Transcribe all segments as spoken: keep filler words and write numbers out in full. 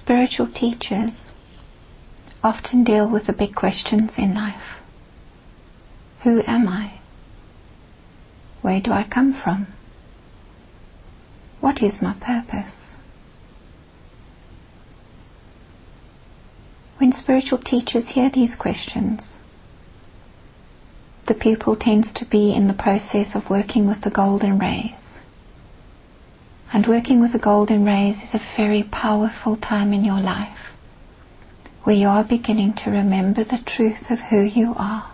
spiritual teachers often deal with the big questions in life. Who am I? Where do I come from? What is my purpose? When spiritual teachers hear these questions, the pupil tends to be in the process of working with the golden rays. And working with the golden rays is a very powerful time in your life, where you are beginning to remember the truth of who you are.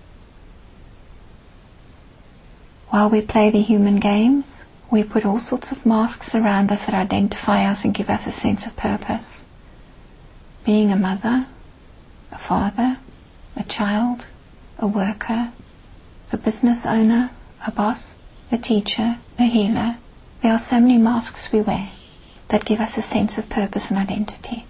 While we play the human games, we put all sorts of masks around us that identify us and give us a sense of purpose. Being a mother, a father, a child, a worker, a business owner, a boss, a teacher, a healer. There are so many masks we wear that give us a sense of purpose and identity.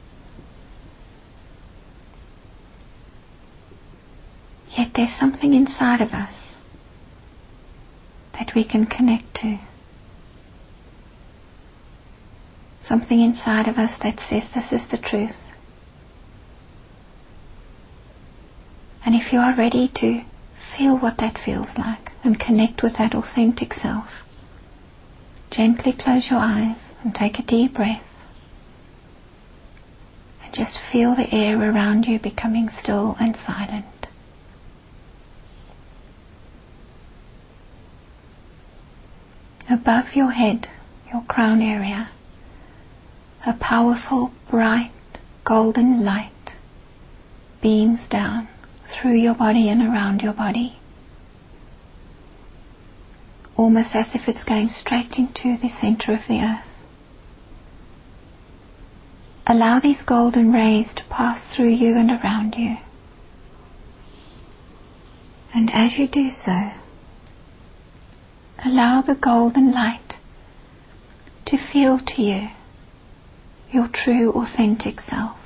Yet there's something inside of us that we can connect to. Something inside of us that says this is the truth. And if you are ready to feel what that feels like and connect with that authentic self, gently close your eyes and take a deep breath. And just feel the air around you becoming still and silent. Above your head, your crown area, a powerful, bright, golden light beams down through your body and around your body, almost as if it's going straight into the center of the earth. Allow these golden rays to pass through you and around you. And as you do so, allow the golden light to feel to you your true authentic self.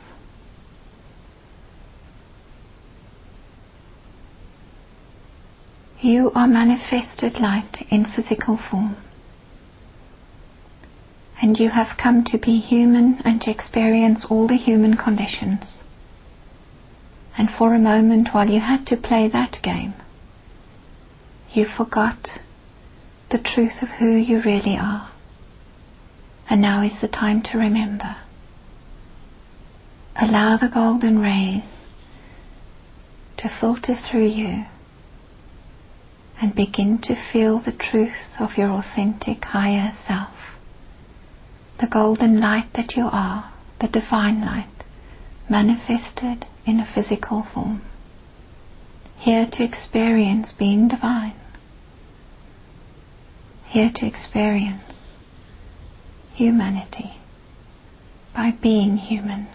You are manifested light in physical form, and you have come to be human and to experience all the human conditions. And for a moment, while you had to play that game, you forgot the truth of who you really are. And now is the time to remember. Allow the golden rays to filter through you and begin to feel the truth of your authentic higher self. The golden light that you are, the divine light, manifested in a physical form. Here to experience being divine. Here to experience humanity by being human.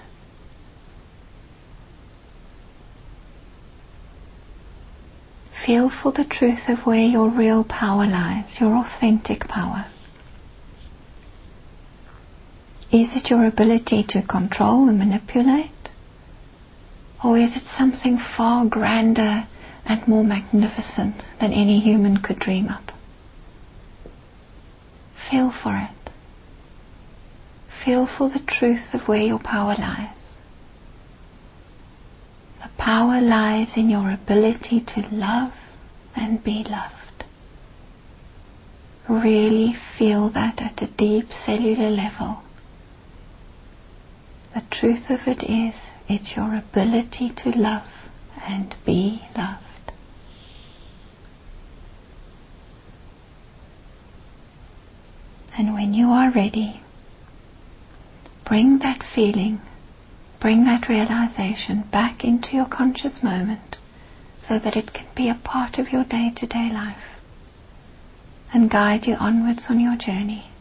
Feel for the truth of where your real power lies, your authentic power. Is it your ability to control and manipulate? Or is it something far grander and more magnificent than any human could dream up? Feel for it. Feel for the truth of where your power lies. The power lies in your ability to love and be loved. Really feel that at a deep cellular level. The truth of it is, it's your ability to love and be loved. And when you are ready, bring that feeling, bring that realization back into your conscious moment so that it can be a part of your day-to-day life and guide you onwards on your journey.